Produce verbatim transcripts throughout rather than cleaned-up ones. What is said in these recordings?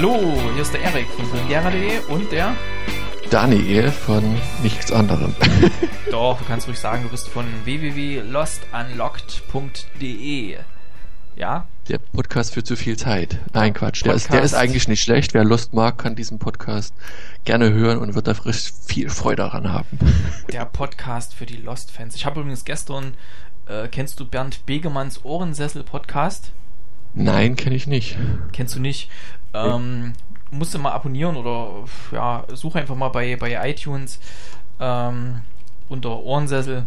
Hallo, hier ist der Erik von Premiere punkt de und der Daniel von nichts anderem. Doch, du kannst ruhig sagen, du bist von w w w punkt lost unlocked punkt de. Ja? Der Podcast für zu viel Zeit. Nein, Quatsch. Der ist, der ist eigentlich nicht schlecht. Wer Lost mag, kann diesen Podcast gerne hören und wird da frisch viel Freude daran haben. Der Podcast für die Lost-Fans. Ich habe übrigens gestern, äh, kennst du Bernd Begemanns Ohrensessel-Podcast? Nein, kenne ich nicht. Kennst du nicht? Ähm, musst du mal abonnieren oder ja, suche einfach mal bei, bei iTunes ähm, unter Ohrensessel.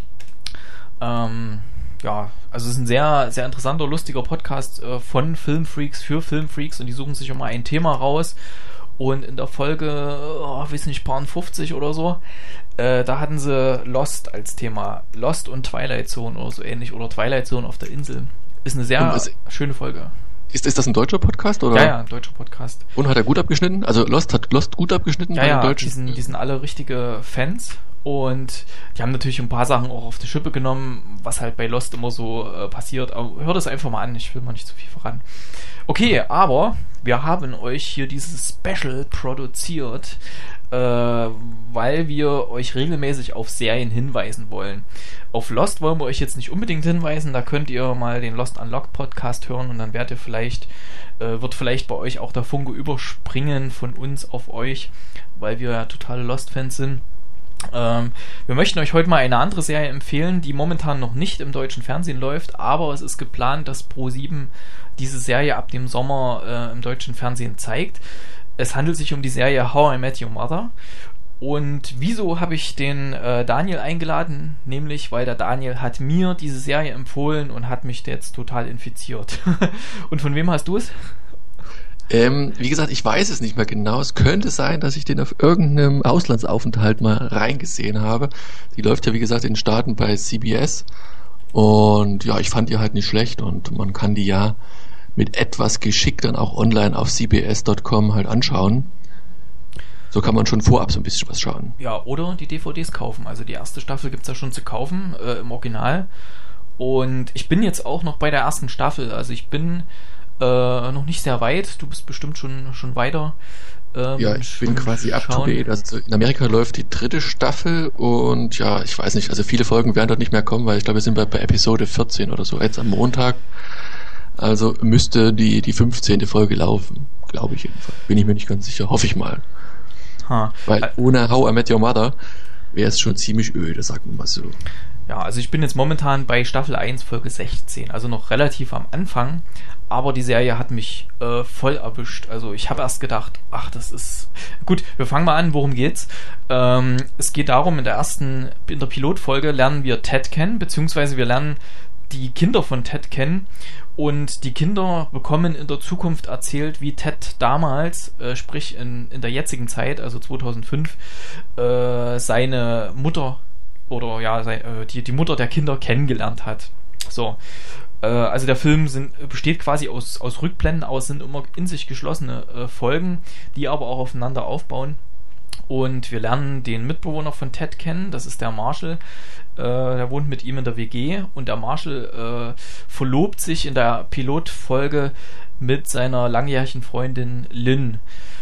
Ähm, ja, also es ist ein sehr, sehr interessanter, lustiger Podcast äh, von Filmfreaks für Filmfreaks und die suchen sich immer ein Thema raus und in der Folge, oh, weiß nicht, paar fünfzig oder so, äh, da hatten sie Lost als Thema. Lost und Twilight Zone oder so ähnlich oder Twilight Zone auf der Insel. Ist eine sehr es, schöne Folge. Ist, ist das ein deutscher Podcast? Oder? Ja, ja, ein deutscher Podcast. Und hat er gut abgeschnitten? Also Lost hat Lost gut abgeschnitten ja, bei ja, den Deutschen? Die sind, die sind alle richtige Fans und die haben natürlich ein paar Sachen auch auf die Schippe genommen, was halt bei Lost immer so äh, passiert. Aber hört es einfach mal an, ich will mal nicht zu viel voran. Okay, aber wir haben euch hier dieses Special produziert, äh, weil wir euch regelmäßig auf Serien hinweisen wollen. Auf Lost wollen wir euch jetzt nicht unbedingt hinweisen, da könnt ihr mal den Lost Unlocked Podcast hören und dann werdet ihr vielleicht, äh, wird vielleicht bei euch auch der Funke überspringen von uns auf euch, weil wir ja totale Lost-Fans sind. Ähm, wir möchten euch heute mal eine andere Serie empfehlen, die momentan noch nicht im deutschen Fernsehen läuft, aber es ist geplant, dass ProSieben diese Serie ab dem Sommer äh, im deutschen Fernsehen zeigt. Es handelt sich um die Serie How I Met Your Mother. Und wieso habe ich den äh, Daniel eingeladen? Nämlich, weil der Daniel hat mir diese Serie empfohlen und hat mich jetzt total infiziert. Und von wem hast du es? Ähm, wie gesagt, ich weiß es nicht mehr genau. Es könnte sein, dass ich den auf irgendeinem Auslandsaufenthalt mal reingesehen habe. Die läuft ja, wie gesagt, in den Staaten bei C B S. Und ja, ich fand die halt nicht schlecht und man kann die ja mit etwas Geschick dann auch online auf c b s punkt com halt anschauen. So kann man schon vorab so ein bisschen was schauen. Ja, oder die D V Ds kaufen. Also die erste Staffel gibt's ja schon zu kaufen, äh, im Original. Und ich bin jetzt auch noch bei der ersten Staffel. Also ich bin äh, noch nicht sehr weit. Du bist bestimmt schon, schon weiter. Ähm, ja, ich bin quasi up to date. Also in Amerika läuft die dritte Staffel und ja, ich weiß nicht, also viele Folgen werden dort nicht mehr kommen, weil ich glaube, wir sind bei, bei Episode vierzehn oder so, jetzt am Montag. Also müsste die, die fünfzehnte Folge laufen, glaube ich jedenfalls. Bin ich mir nicht ganz sicher, hoffe ich mal. Ha. Weil ohne How I Met Your Mother wäre es schon ziemlich öde, sagen wir mal so. Ja, also ich bin jetzt momentan bei Staffel eins, Folge sechzehn, also noch relativ am Anfang, aber die Serie hat mich äh, voll erwischt. Also ich habe erst gedacht, ach, das ist... Gut, wir fangen mal an, worum geht's? Ähm, es geht darum, in der ersten, in der Pilotfolge lernen wir Ted kennen, beziehungsweise wir lernen die Kinder von Ted kennen und die Kinder bekommen in der Zukunft erzählt, wie Ted damals, äh, sprich in, in der jetzigen Zeit, also zweitausendfünf, äh, seine Mutter oder ja, sei, äh, die, die Mutter der Kinder kennengelernt hat. So, äh, also der Film sind, besteht quasi aus, aus Rückblenden aus, sind immer in sich geschlossene äh, Folgen, die aber auch aufeinander aufbauen. Und wir lernen den Mitbewohner von Ted kennen, das ist der Marshall. Äh, der wohnt mit ihm in der W G und der Marshall äh, verlobt sich in der Pilotfolge mit seiner langjährigen Freundin Lynn.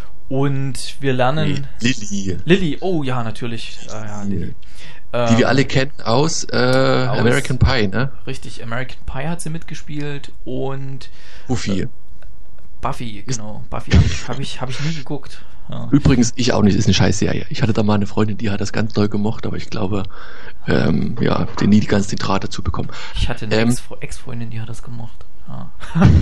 Und wir lernen... Nee, Lily. Lily, oh ja, natürlich. Äh, ja, Lily. Die ähm, wir alle kennen aus, äh, aus American Pie, ne? Richtig, American Pie hat sie mitgespielt und... Buffy. Äh, Buffy, genau. Buffy habe ich, hab ich, hab ich nie geguckt. Ja. Übrigens, ich auch nicht, ist eine Scheißserie. Ich hatte da mal eine Freundin, die hat das ganz doll gemocht, aber ich glaube, ähm, ja, den nie ganz den Draht dazu bekommen. Ich hatte eine ähm, Ex-Freundin, die hat das gemocht. Ja.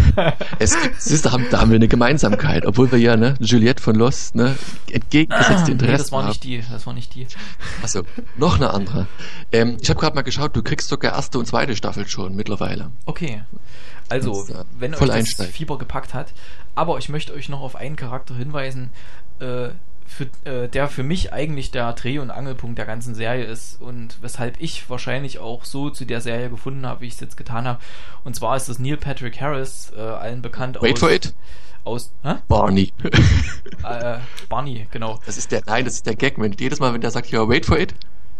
es gibt, siehst du, da haben wir eine Gemeinsamkeit, obwohl wir ja, ne, Juliette von Lost, ne, entgegengesetzte Interessen nee, das war haben. nicht die, das war nicht die. Achso, noch eine andere. Ähm, ich habe gerade mal geschaut, du kriegst sogar erste und zweite Staffel schon mittlerweile. Okay. Also, und, äh, wenn euch das einsteigen. Fieber gepackt hat, aber ich möchte euch noch auf einen Charakter hinweisen, äh, für, äh, der für mich eigentlich der Dreh- und Angelpunkt der ganzen Serie ist und weshalb ich wahrscheinlich auch so zu der Serie gefunden habe, wie ich es jetzt getan habe. Und zwar ist das Neil Patrick Harris, äh, allen bekannt Wait aus... for it. Aus... Hä? Barney. äh, Barney, genau. Das ist der, nein, das ist der Gag, wenn jedes Mal, wenn der sagt, ja, wait for it. Hm.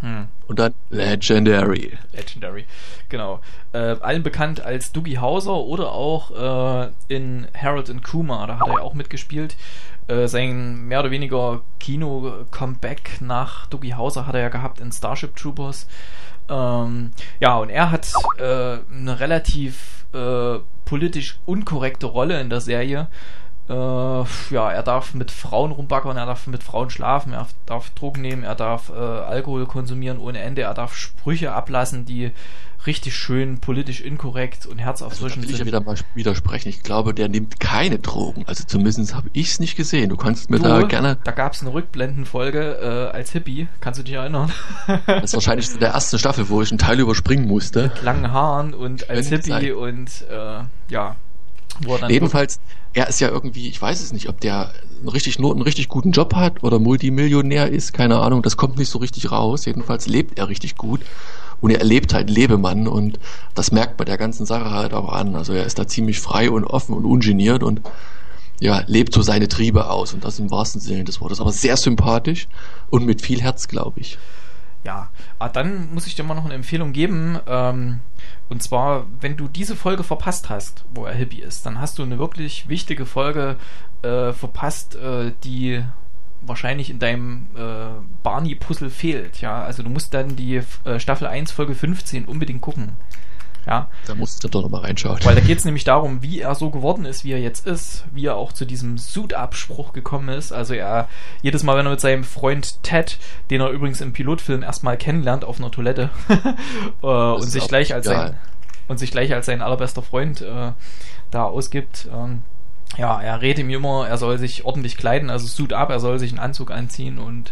Und dann Legendary. Legendary, genau. Äh, allen bekannt als Doogie Howser oder auch äh, in Harold and Kumar, da hat er ja auch mitgespielt. Äh, sein mehr oder weniger Kino-Comeback nach Doogie Howser hat er ja gehabt in Starship Troopers. Ähm, ja, und er hat äh, eine relativ äh, politisch unkorrekte Rolle in der Serie. Äh, ja, er darf mit Frauen rumbackern, er darf mit Frauen schlafen, er darf Drogen nehmen, er darf äh, Alkohol konsumieren ohne Ende, er darf Sprüche ablassen, die richtig schön politisch inkorrekt und herzerfrischend also, da will sind. ich ja wieder mal widersprechen. Ich glaube, der nimmt keine Drogen. Also zumindest habe ich es nicht gesehen. Du kannst mir du, da gerne... Da gab es eine Rückblendenfolge äh, als Hippie. Kannst du dich erinnern? Das ist wahrscheinlich in der ersten Staffel, wo ich einen Teil überspringen musste. Mit langen Haaren und als Könnte Hippie sein. und äh, ja... Wo er dann Jedenfalls, er ist ja irgendwie, ich weiß es nicht, ob der einen richtig, nur einen richtig guten Job hat oder Multimillionär ist, keine Ahnung, das kommt nicht so richtig raus. Jedenfalls lebt er richtig gut und er lebt halt Lebemann und das merkt bei der ganzen Sache halt auch an. Also er ist da ziemlich frei und offen und ungeniert und ja, lebt so seine Triebe aus und das im wahrsten Sinne des Wortes. Aber sehr sympathisch und mit viel Herz, glaube ich. Ja, ah, dann muss ich dir mal noch eine Empfehlung geben. Ähm, und zwar, wenn du diese Folge verpasst hast, wo er Hippie ist, dann hast du eine wirklich wichtige Folge äh, verpasst, äh, die wahrscheinlich in deinem äh, Barney-Puzzle fehlt. Ja, also du musst dann die äh, Staffel eins, Folge fünfzehn unbedingt gucken. Ja. Da musst du doch nochmal reinschauen. Weil da geht es nämlich darum, wie er so geworden ist, wie er jetzt ist, wie er auch zu diesem Suit-Up-Spruch gekommen ist. Also er, jedes Mal, wenn er mit seinem Freund Ted, den er übrigens im Pilotfilm erstmal kennenlernt auf einer Toilette äh, und sich gleich als sein und sich gleich als sein allerbester Freund äh, da ausgibt, ähm, ja, er rät ihm immer, er soll sich ordentlich kleiden, also Suit Up, er soll sich einen Anzug anziehen und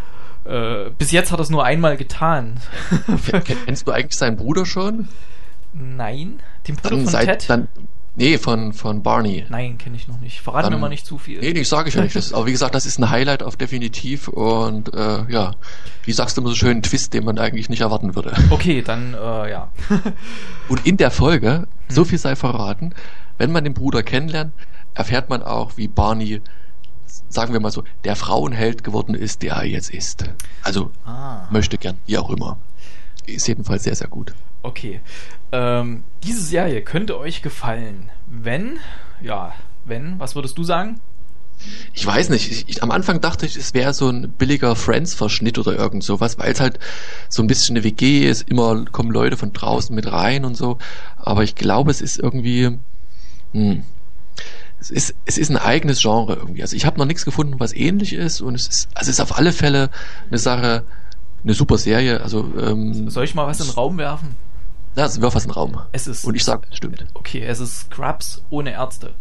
äh, bis jetzt hat er es nur einmal getan. Kennst du eigentlich seinen Bruder schon? Nein, den Bruder Dann von seit, Ted? Dann, nee, von, von Barney. Nein, kenne ich noch nicht. Verrat Dann, mir mal nicht zu viel. Nee, nee, sage ich ja nicht. Das, aber wie gesagt, das ist ein Highlight auf definitiv und äh, ja, wie sagst du immer so schön, ein Twist, den man eigentlich nicht erwarten würde. Okay, dann äh, ja. Und in der Folge, so viel sei verraten, wenn man den Bruder kennenlernt, erfährt man auch, wie Barney, sagen wir mal so, der Frauenheld geworden ist, der er jetzt ist. Also ah. möchte gern, wie auch immer. Ist jedenfalls sehr, sehr gut. Okay. Ähm, diese Serie könnte euch gefallen, wenn, ja, wenn, was würdest du sagen? Ich weiß nicht, ich, ich, am Anfang dachte ich, es wäre so ein billiger Friends-Verschnitt oder irgend sowas, weil es halt so ein bisschen eine W G ist, immer kommen Leute von draußen mit rein und so, aber ich glaube, es ist irgendwie, hm, es ist, es ist ein eigenes Genre irgendwie. Also ich habe noch nichts gefunden, was ähnlich ist und es ist, also es ist auf alle Fälle eine Sache, eine super Serie. Also ähm, soll ich mal was in den Raum werfen? Ja, es wirft was in den Raum. Es ist, und ich sage, es stimmt. Okay, es ist Scrubs ohne Ärzte.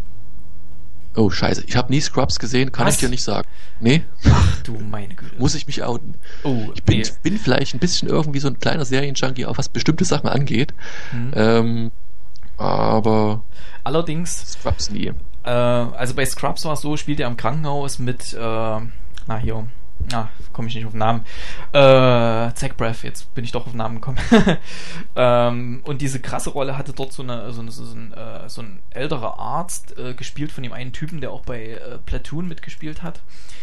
Oh, scheiße. Ich habe nie Scrubs gesehen, kann was? ich dir nicht sagen. Nee? Ach du meine Güte. Muss ich mich outen. Oh, ich bin, nee. bin vielleicht ein bisschen irgendwie so ein kleiner Serienjunkie, auch was bestimmte Sachen angeht. Hm. Ähm, aber allerdings Scrubs nie. Äh, also bei Scrubs war es so, spielt er im Krankenhaus mit, äh, na hier, na, komme ich nicht auf den Namen, äh, Zach Braff, jetzt bin ich doch auf den Namen gekommen. ähm, und diese krasse Rolle hatte dort so, eine, so, eine, so, ein, äh, so ein älterer Arzt, äh, gespielt von dem einen Typen, der auch bei äh, Platoon mitgespielt hat.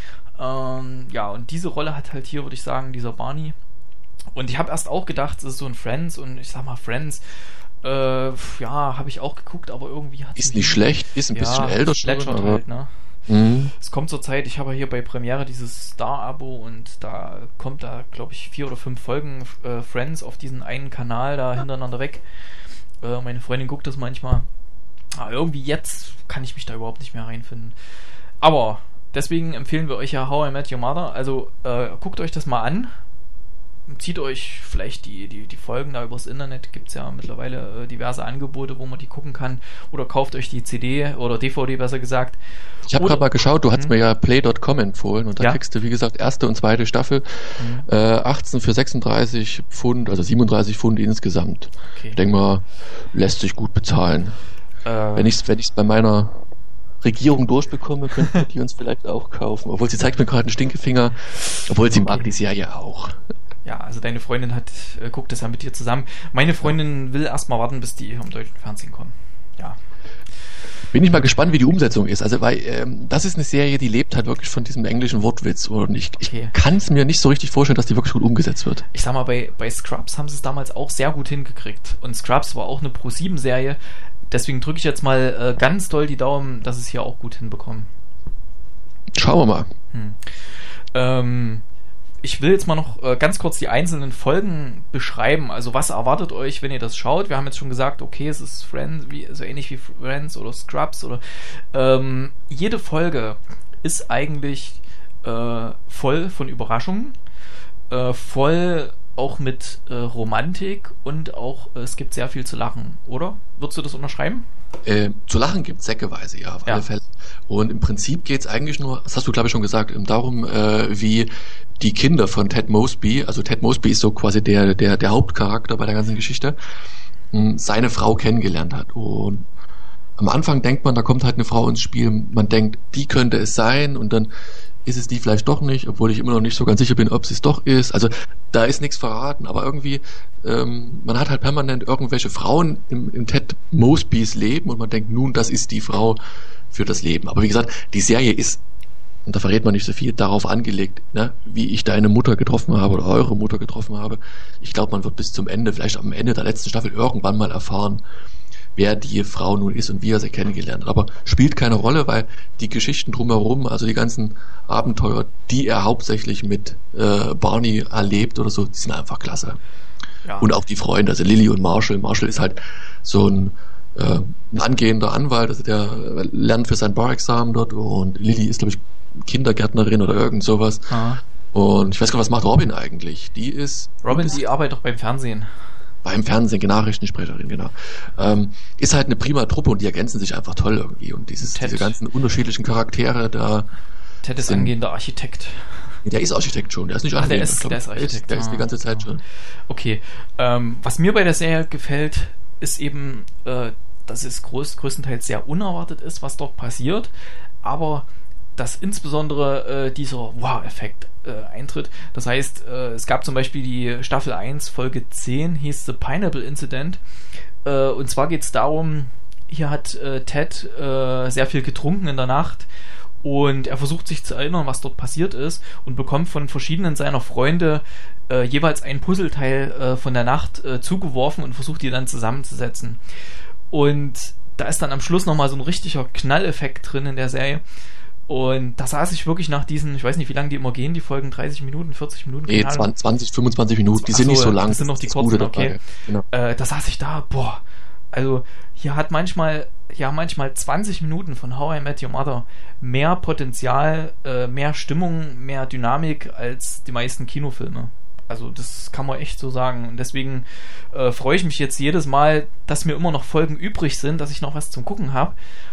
Ähm, ja, und diese Rolle hat halt hier, würde ich sagen, dieser Barney. Und ich habe erst auch gedacht, es ist so ein Friends und ich sag mal Friends, Äh, ja, habe ich auch geguckt, aber irgendwie hat es... Ist nicht schlecht, ist ein ja, bisschen älter schon, schon, aber... halt, ne? Mhm. Es kommt zur Zeit, ich habe hier bei Premiere dieses Star-Abo und da kommt da, glaube ich, vier oder fünf Folgen äh, Friends auf diesen einen Kanal da hintereinander weg. Äh, meine Freundin guckt das manchmal. Aber irgendwie jetzt kann ich mich da überhaupt nicht mehr reinfinden. Aber deswegen empfehlen wir euch ja How I Met Your Mother. Also äh, guckt euch das mal an. Zieht euch vielleicht die, die, die Folgen da übers Internet, gibt es ja mittlerweile äh, diverse Angebote, wo man die gucken kann, oder kauft euch die C D oder D V D besser gesagt. Ich habe gerade mal geschaut, du hast mir ja play Punkt com empfohlen und da ja? kriegst du, wie gesagt, erste und zweite Staffel, mhm. äh, achtzehn für sechsunddreißig Pfund, also siebenunddreißig Pfund insgesamt. Okay. Ich denke mal, lässt sich gut bezahlen. Äh, wenn ich es wenn ich's bei meiner Regierung durchbekomme, könnten wir die uns vielleicht auch kaufen. Obwohl sie zeigt mir gerade einen Stinkefinger, obwohl sie mag die Serie auch. Ja, also deine Freundin hat äh, guckt das ja mit dir zusammen. Meine Freundin will erstmal warten, bis die am deutschen Fernsehen kommen. Ja. Bin ich mal gespannt, wie die Umsetzung ist. Also, weil ähm, das ist eine Serie, die lebt halt wirklich von diesem englischen Wortwitz. Und ich, okay. ich kann es mir nicht so richtig vorstellen, dass die wirklich gut umgesetzt wird. Ich sag mal, bei, bei Scrubs haben sie es damals auch sehr gut hingekriegt. Und Scrubs war auch eine Pro sieben Serie. Deswegen drücke ich jetzt mal äh, ganz doll die Daumen, dass es hier auch gut hinbekommen. Schauen wir mal. Hm. Ähm... Ich will jetzt mal noch äh, ganz kurz die einzelnen Folgen beschreiben. Also was erwartet euch, wenn ihr das schaut? Wir haben jetzt schon gesagt, okay, es ist Friends, wie, so ähnlich wie Friends oder Scrubs oder ähm, jede Folge ist eigentlich äh, voll von Überraschungen, äh, voll auch mit äh, Romantik und auch äh, es gibt sehr viel zu lachen, oder? Würdest du das unterschreiben? Äh, zu lachen gibt es säckeweise, ja, auf ja. alle Fälle. Und im Prinzip geht es eigentlich nur, das hast du glaube ich schon gesagt, darum, äh, wie die Kinder von Ted Mosby, also Ted Mosby ist so quasi der, der, der Hauptcharakter bei der ganzen Geschichte, seine Frau kennengelernt hat. Und am Anfang denkt man, da kommt halt eine Frau ins Spiel, man denkt, die könnte es sein und dann ist es die vielleicht doch nicht, obwohl ich immer noch nicht so ganz sicher bin, ob sie es doch ist. Also da ist nichts verraten, aber irgendwie, ähm, man hat halt permanent irgendwelche Frauen im, im Ted Mosbys Leben und man denkt, nun, das ist die Frau für das Leben. Aber wie gesagt, die Serie ist, und da verrät man nicht so viel, darauf angelegt, ne, wie ich deine Mutter getroffen habe oder eure Mutter getroffen habe. Ich glaube, man wird bis zum Ende, vielleicht am Ende der letzten Staffel irgendwann mal erfahren, wer die Frau nun ist und wie er sie kennengelernt hat. Aber spielt keine Rolle, weil die Geschichten drumherum, also die ganzen Abenteuer, die er hauptsächlich mit äh, Barney erlebt oder so, die sind einfach klasse. Ja. Und auch die Freunde, also Lily und Marshall. Marshall ist halt so ein, äh, ein angehender Anwalt, also der lernt für sein Bar-Examen dort und Lily ist, glaube ich, Kindergärtnerin oder irgend sowas. Aha. Und ich weiß gar nicht, was macht Robin eigentlich? Die ist... Robin, die arbeitet doch beim Fernsehen. Beim Fernsehen, Nachrichtensprecherin, genau. Ähm, ist halt eine prima Truppe und die ergänzen sich einfach toll irgendwie. Und dieses, diese ganzen unterschiedlichen Charaktere da... Ted ist sind, angehender Architekt. Der ist Architekt schon, der ist nicht Ach, angehender. Der ist, der ist Architekt. Der ist, der ist die ganze Zeit ah, schon. Okay. Ähm, was mir bei der Serie gefällt, ist eben, äh, dass es groß, größtenteils sehr unerwartet ist, was dort passiert. Aber dass insbesondere äh, dieser Wow-Effekt äh, eintritt. Das heißt, äh, es gab zum Beispiel die Staffel eins, Folge zehn, hieß The Pineapple Incident. Äh, und zwar geht es darum, hier hat äh, Ted äh, sehr viel getrunken in der Nacht und er versucht sich zu erinnern, was dort passiert ist und bekommt von verschiedenen seiner Freunde äh, jeweils ein Puzzleteil äh, von der Nacht äh, zugeworfen und versucht die dann zusammenzusetzen. Und da ist dann am Schluss nochmal so ein richtiger Knalleffekt drin in der Serie. Und da saß ich wirklich nach diesen, ich weiß nicht, wie lange die immer gehen, die Folgen, dreißig Minuten, vierzig Minuten? Nee, zwanzig, fünfundzwanzig Minuten, die Ach sind so, nicht so lang. Das sind noch die kurzen, okay. Genau. Äh, da saß ich da, boah, also hier hat manchmal, ja manchmal zwanzig Minuten von How I Met Your Mother mehr Potenzial, äh, mehr Stimmung, mehr Dynamik als die meisten Kinofilme. Also das kann man echt so sagen. Und deswegen äh, freue ich mich jetzt jedes Mal, dass mir immer noch Folgen übrig sind, dass ich noch was zum Gucken habe.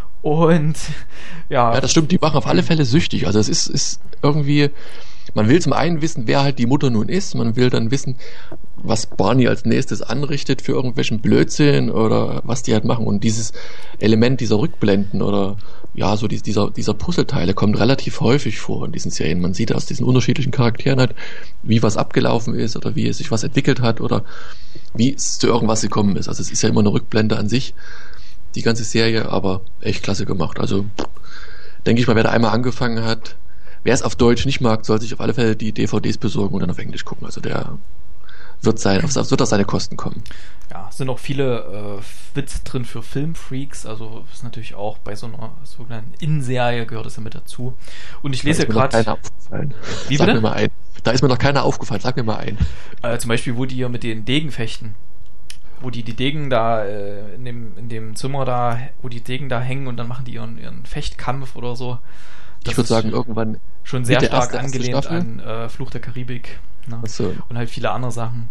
Und ja. Ja, das stimmt, die machen auf alle Fälle süchtig. Also es ist, ist irgendwie, man will zum einen wissen, wer halt die Mutter nun ist, man will dann wissen, was Barney als nächstes anrichtet für irgendwelchen Blödsinn oder was die halt machen. Und dieses Element dieser Rückblenden oder ja, so dieser, dieser Puzzleteile kommt relativ häufig vor in diesen Serien. Man sieht aus diesen unterschiedlichen Charakteren halt, wie was abgelaufen ist oder wie sich was entwickelt hat oder wie es zu irgendwas gekommen ist. Also es ist ja immer eine Rückblende an sich, die ganze Serie, aber echt klasse gemacht. Also denke ich mal, wer da einmal angefangen hat, wer es auf Deutsch nicht mag, soll sich auf alle Fälle die D V Ds besorgen und dann auf Englisch gucken. Also der wird sein, auf, wird auf seine Kosten kommen. Ja, es sind auch viele äh, Witze drin für Filmfreaks, also ist natürlich auch bei so einer sogenannten In-Serie gehört es ja mit dazu. Und ich lese gerade... Da ist mir noch keiner aufgefallen. Wie Sag bitte? mir mal ein. Da ist mir noch keiner aufgefallen, sag mir mal ein. Äh, zum Beispiel, wo die hier mit den Degen fechten. Wo die die Degen da äh, in dem in dem Zimmer da, wo die Degen da hängen und dann machen die ihren, ihren Fechtkampf oder so. Das ich würde sagen, irgendwann schon sehr stark erste, angelehnt erste an äh, Fluch der Karibik. Ne? Ach so. Und halt viele andere Sachen.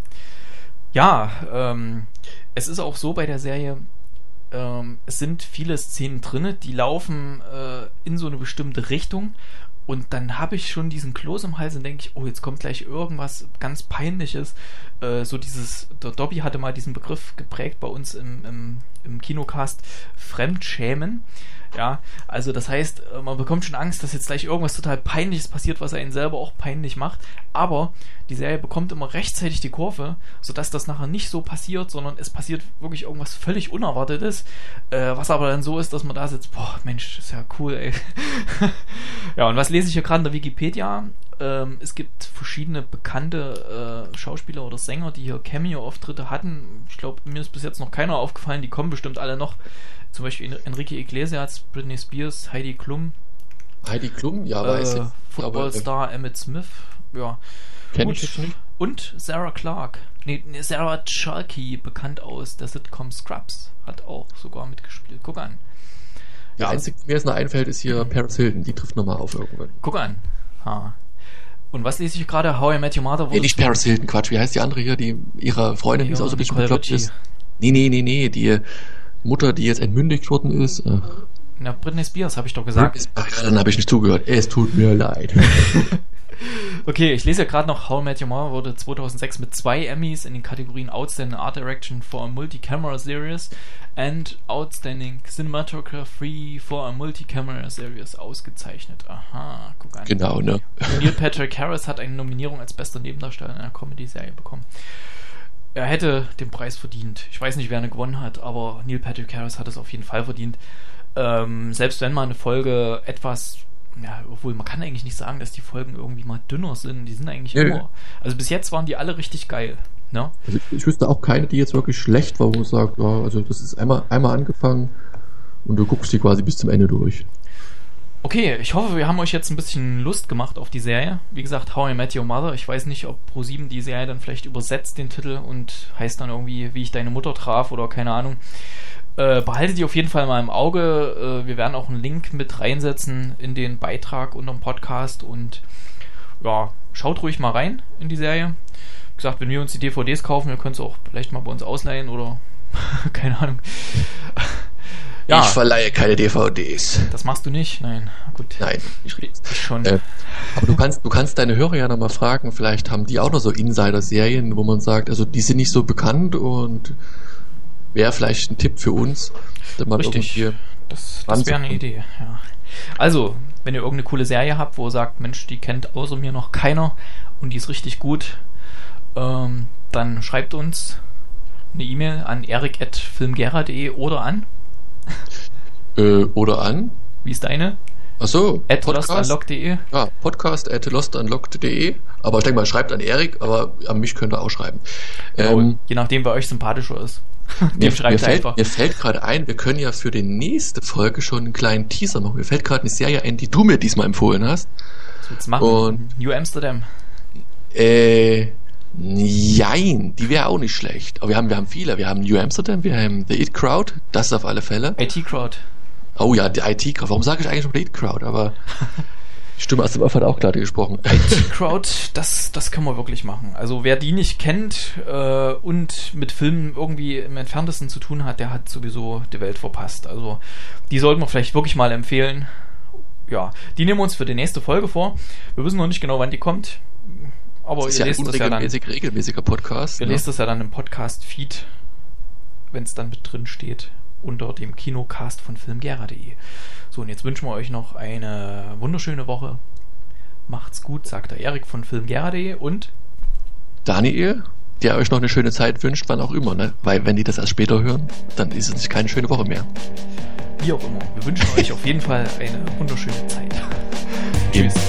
Ja, ähm, es ist auch so bei der Serie, ähm, es sind viele Szenen drin, die laufen äh, in so eine bestimmte Richtung. Und dann habe ich schon diesen Kloß im Hals und denke ich, oh, jetzt kommt gleich irgendwas ganz Peinliches. Äh, so dieses, der Dobby hatte mal diesen Begriff geprägt bei uns im, im, im Kinocast, Fremdschämen. Ja, also das heißt, man bekommt schon Angst, dass jetzt gleich irgendwas total Peinliches passiert, was einen selber auch peinlich macht. Aber die Serie bekommt immer rechtzeitig die Kurve, sodass das nachher nicht so passiert, sondern es passiert wirklich irgendwas völlig Unerwartetes, äh, was aber dann so ist, dass man da sitzt, boah, Mensch, ist ja cool, ey. Ja, und was lese ich hier gerade in der Wikipedia? Ähm, es gibt verschiedene bekannte äh, Schauspieler oder Sänger, die hier Cameo-Auftritte hatten. Ich glaube, mir ist bis jetzt noch keiner aufgefallen, die kommen bestimmt alle noch. Zum Beispiel Enrique Iglesias, Britney Spears, Heidi Klum. Heidi Klum, ja, weiß äh, ich. Footballstar Emmett Smith, ja. Kenn ich jetzt nicht. Und Sarah Clark. Nee, nee, Sarah Chalky, bekannt aus der Sitcom Scrubs, hat auch sogar mitgespielt. Guck an. Ja, Ja, einzig, was mir jetzt noch einfällt, ist hier Paris Hilton. Die trifft nochmal auf irgendwann. guck an. Ha. Und was lese ich gerade? How I Met Your Mother? Nee, nicht Paris Hilton, Quatsch. Wie heißt die andere hier, die ihre Freundin, die Ja, ist auch so ein bisschen Nicole bekloppt Richie. ist? Nee, nee, nee, nee. Die Mutter, die jetzt entmündigt worden ist. Ach, Na, Britney Spears, habe ich doch gesagt. Ach ja, dann habe ich nicht zugehört. Es tut mir leid. Okay, ich lese ja gerade noch, How I Met Your Mother wurde zweitausendsechs mit zwei Emmys in den Kategorien Outstanding Art Direction for a Multi-Camera Series and Outstanding Cinematography for a Multi-Camera Series ausgezeichnet. Aha, guck an. Genau, ne? Neil Patrick Harris hat eine Nominierung als bester Nebendarsteller in einer Comedy-Serie bekommen. Er hätte den Preis verdient. Ich weiß nicht, wer ihn gewonnen hat, aber Neil Patrick Harris hat es auf jeden Fall verdient. Ähm, selbst wenn mal eine Folge etwas, ja, obwohl man kann eigentlich nicht sagen, dass die Folgen irgendwie mal dünner sind. Die sind eigentlich Nö. immer. Also bis jetzt waren die alle richtig geil. Ne? Also ich wüsste auch keine, die jetzt wirklich schlecht war, wo man sagt, ja, also das ist einmal, einmal angefangen und du guckst die quasi bis zum Ende durch. Okay, ich hoffe, wir haben euch jetzt ein bisschen Lust gemacht auf die Serie. Wie gesagt, How I Met Your Mother. Ich weiß nicht, ob ProSieben die Serie dann vielleicht übersetzt, den Titel, und heißt dann irgendwie, wie ich deine Mutter traf oder keine Ahnung. Äh, behaltet die auf jeden Fall mal im Auge. Äh, wir werden auch einen Link mit reinsetzen in den Beitrag unterm Podcast und ja, schaut ruhig mal rein in die Serie. Wie gesagt, wenn wir uns die D V Ds kaufen, ihr könnt es auch vielleicht mal bei uns ausleihen oder keine Ahnung. Ja, Ich verleihe keine D V Ds. das machst du nicht? Nein, gut. Nein, ich Ich schon. Äh, aber du kannst, du kannst deine Hörer ja nochmal fragen, vielleicht haben die auch noch so Insider-Serien, wo man sagt, also die sind nicht so bekannt und wäre vielleicht ein Tipp für uns, dass man Richtig, irgendwie das, das wäre eine ranzukommen. Idee. Ja. Also, wenn ihr irgendeine coole Serie habt, wo ihr sagt, Mensch, die kennt außer mir noch keiner und die ist richtig gut, ähm, dann schreibt uns eine E-Mail an erik at filmgera punkt de oder an, Äh, oder an, wie ist deine? achso, at Podcast, lostunlock punkt de. ja, podcast at lostunlocked punkt de, aber ich denke mal, schreibt an Erik, aber an mich könnt ihr auch schreiben. Ähm, Je nachdem, wer euch sympathischer ist. Mir, Dem schreibt mir, ihr fällt, einfach. mir fällt gerade ein, wir können ja für die nächste Folge schon einen kleinen Teaser machen. Mir fällt gerade eine Serie ein, die du mir diesmal empfohlen hast. Was willst du machen? Und- New Amsterdam. Äh, jein, die wäre auch nicht schlecht. Aber wir haben, wir haben viele. Wir haben New Amsterdam, wir haben The It Crowd, das auf alle Fälle. I T Crowd. Oh ja, die I T Crowd. Warum sage ich eigentlich noch The It Crowd? Aber die Stimme aus dem Off hat auch gerade gesprochen. I T Crowd, das, das können wir wirklich machen. Also wer die nicht kennt äh, und mit Filmen irgendwie im Entferntesten zu tun hat, der hat sowieso die Welt verpasst. Also die sollten wir vielleicht wirklich mal empfehlen. Ja, die nehmen wir uns für die nächste Folge vor. Wir wissen noch nicht genau, wann die kommt. Aber Das ist ihr ja ein lest das ja dann. unregelmäßig, regelmäßiger Podcast. Ihr Ne? lest das ja dann im Podcast-Feed, wenn es dann mit drin steht, unter dem Kinocast von filmgera punkt de. So, und jetzt wünschen wir euch noch eine wunderschöne Woche. Macht's gut, sagt der Erik von filmgera punkt de und Daniel, der euch noch eine schöne Zeit wünscht, wann auch immer. Ne? Weil wenn die das erst später hören, dann ist es keine schöne Woche mehr. wie auch immer. Wir wünschen euch auf jeden Fall eine wunderschöne Zeit. Eben. Tschüss.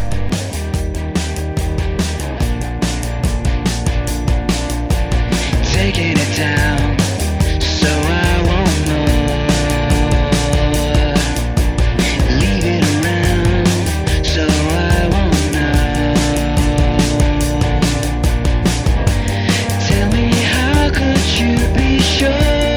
Taking it down, so I won't know. Leave it around, so I won't know. Tell me, how could you be sure?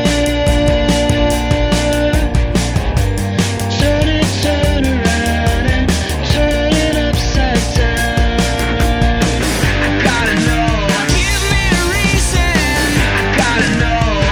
Turn it, turn around and turn it upside down. I gotta know. Give me a reason. I gotta know.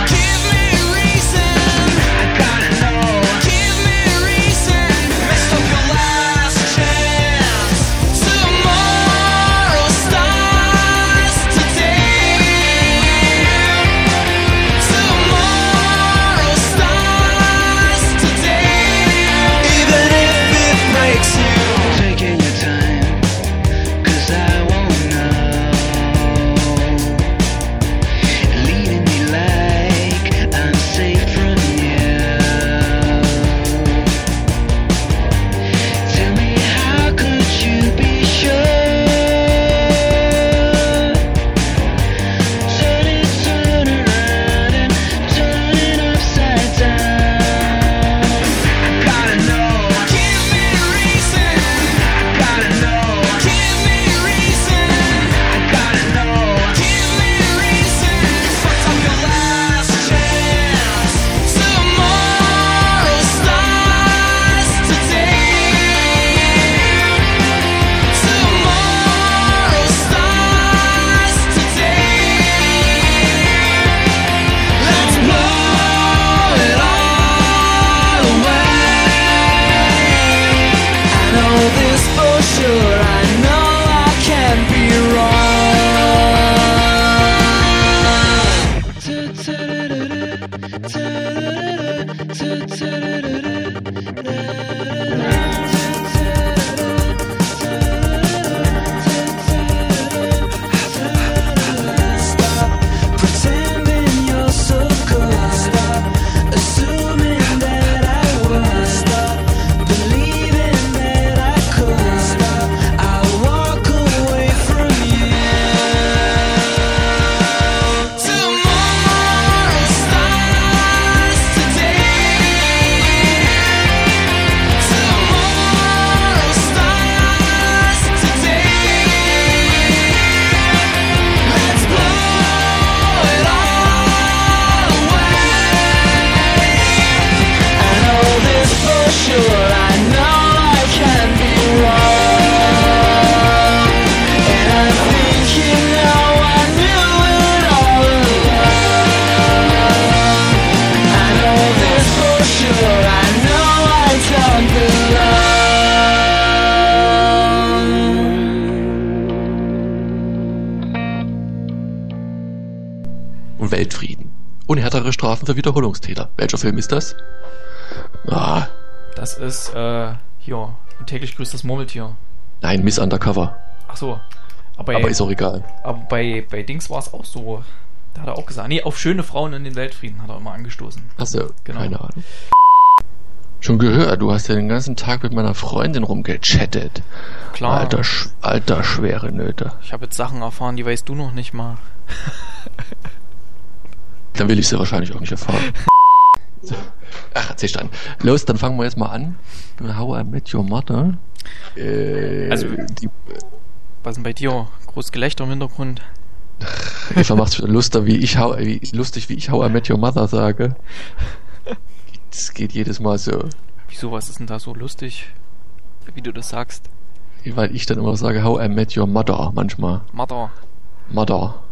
und Weltfrieden. Und härtere Strafen für Wiederholungstäter. Welcher Film ist das? Ah, Das ist, äh, hier, täglich grüßt das Murmeltier. nein, Miss Undercover. Ach so. Aber, Aber ist auch egal. aber bei, bei Dings war es auch so. Da hat er auch gesagt, nee, auf schöne Frauen in den Weltfrieden hat er immer angestoßen. Achso, Genau. keine Ahnung. Schon gehört, du hast ja den ganzen Tag mit meiner Freundin rumgechattet. Klar. Alter, sch- alter schwere Nöte. Ich habe jetzt Sachen erfahren, die weißt du noch nicht mal. Dann will ich sie wahrscheinlich auch nicht erfahren. So. Ach, erzähl dann. Los, dann fangen wir jetzt mal an. How I Met Your Mother. Äh, Also- die, Was ist denn bei dir? Groß Gelächter im Hintergrund. Eva macht's lustig, wie ich how, wie, lustig, wie ich How I Met Your Mother sage. Das geht jedes Mal so. Wieso, was ist denn da so lustig, wie du das sagst? Weil ich dann immer sage How I Met Your Mother manchmal. Mother. Mother.